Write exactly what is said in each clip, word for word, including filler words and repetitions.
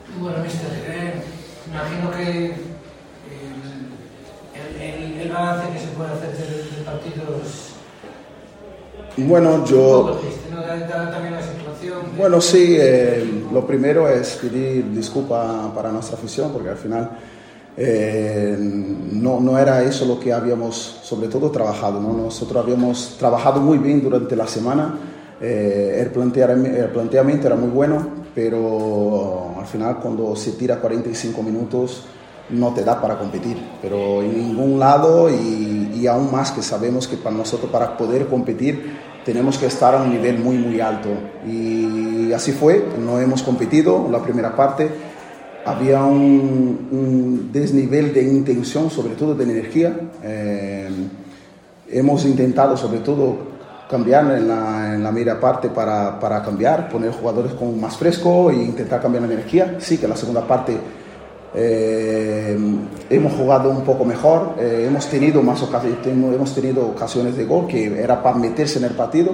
Bueno, mister, eh, imagino que el, el, el balance que se puede hacer del, del partido es... Bueno, yo... ¿no? Da, da también la situación... Bueno, sí, eh, lo primero es pedir disculpa para nuestra afición, porque al final eh, no, no era eso lo que habíamos, sobre todo, trabajado, ¿no? Nosotros habíamos trabajado muy bien durante la semana, eh, el, planteamiento, el planteamiento era muy bueno, pero al final cuando se tira cuarenta y cinco minutos no te da para competir, pero en ningún lado, y, y aún más que sabemos que para nosotros, para poder competir, tenemos que estar a un nivel muy muy alto, y así fue. No hemos competido la primera parte, había un, un desnivel de intención, sobre todo de energía. Eh, hemos intentado sobre todo cambiar en la, en la media parte para, para cambiar, poner jugadores con más fresco e intentar cambiar la energía. Sí que la segunda parte eh, hemos jugado un poco mejor, eh, hemos, tenido más ocasiones, hemos tenido ocasiones de gol que era para meterse en el partido.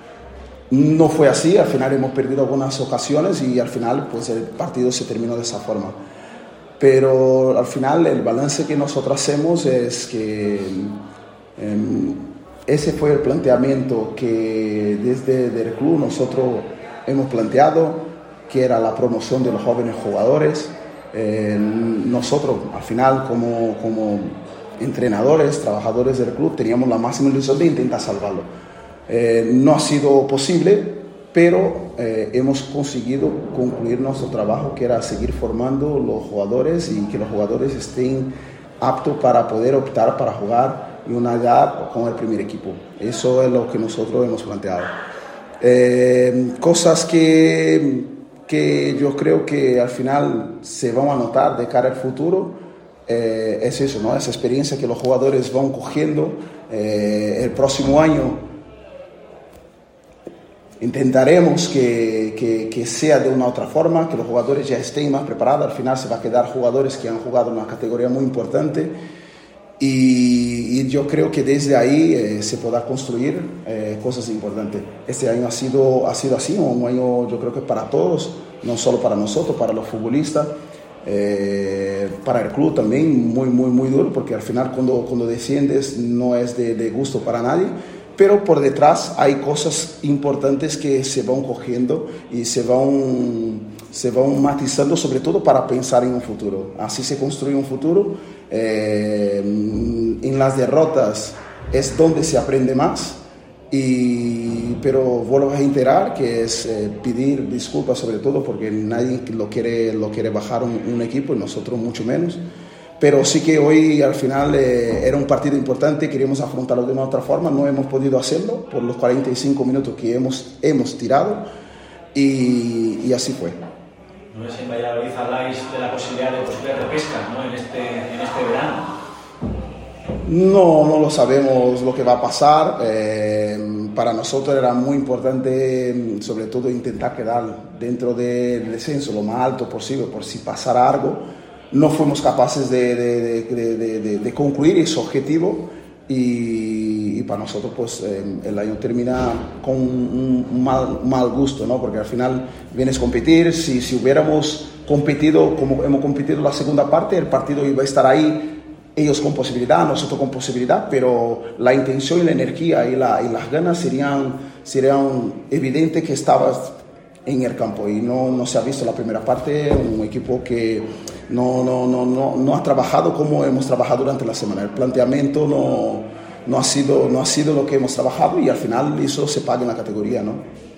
No fue así, al final hemos perdido algunas ocasiones y al final pues el partido se terminó de esa forma. Pero al final el balance que nosotros hacemos es que eh, ese fue el planteamiento que desde el club nosotros hemos planteado, que era la promoción de los jóvenes jugadores. Eh, nosotros al final como, como entrenadores, trabajadores del club, teníamos la máxima ilusión de intentar salvarlo. Eh, no ha sido posible, pero eh, hemos conseguido concluir nuestro trabajo, que era seguir formando los jugadores y que los jugadores estén aptos para poder optar para jugar en una edad con el primer equipo. Eso es lo que nosotros hemos planteado. Eh, cosas que, que yo creo que al final se van a notar de cara al futuro, eh, es eso, ¿no? Esa experiencia que los jugadores van cogiendo. Eh, el próximo año intentaremos que, que, que sea de una otra forma, que los jugadores ya estén más preparados. Al final se va a quedar jugadores que han jugado en una categoría muy importante, y, y yo creo que desde ahí eh, se podrá construir eh, cosas importantes. Este año ha sido, ha sido así, un año yo creo que para todos, no solo para nosotros, para los futbolistas, eh, para el club también, muy, muy, muy duro, porque al final cuando, cuando desciendes no es de, de gusto para nadie. Pero por detrás hay cosas importantes que se van cogiendo y se van, se van matizando, sobre todo para pensar en un futuro. Así se construye un futuro. Eh, en las derrotas es donde se aprende más. Y, pero vuelvo a reiterar que es eh, pedir disculpas, sobre todo porque nadie lo quiere, lo quiere bajar un, un equipo, y nosotros mucho menos. Pero sí que hoy al final eh, era un partido importante, queríamos afrontarlo de una otra forma, no hemos podido hacerlo por los cuarenta y cinco minutos que hemos, hemos tirado, y, y así fue. No sé si en Valladolid habláis de la posibilidad de posible repesca, ¿no? en, este, en este verano. No, no lo sabemos lo que va a pasar. Eh, para nosotros era muy importante, sobre todo, intentar quedar dentro del descenso lo más alto posible, por si pasara algo. No fuimos capaces de, de, de, de, de, de concluir ese objetivo, y, y para nosotros pues eh, el año termina con un, un mal, mal gusto, ¿no? Porque al final vienes a competir. Si, si hubiéramos competido como hemos competido la segunda parte, el partido iba a estar ahí, ellos con posibilidad, nosotros con posibilidad, pero la intención y la energía y, la, y las ganas serían, serían evidentes que estabas en el campo, y no, no se ha visto la primera parte. Un equipo que no, no, no, no, no ha trabajado como hemos trabajado durante la semana. El planteamiento no, no, ha sido, no ha sido lo que hemos trabajado, y al final eso se paga en la categoría, ¿no?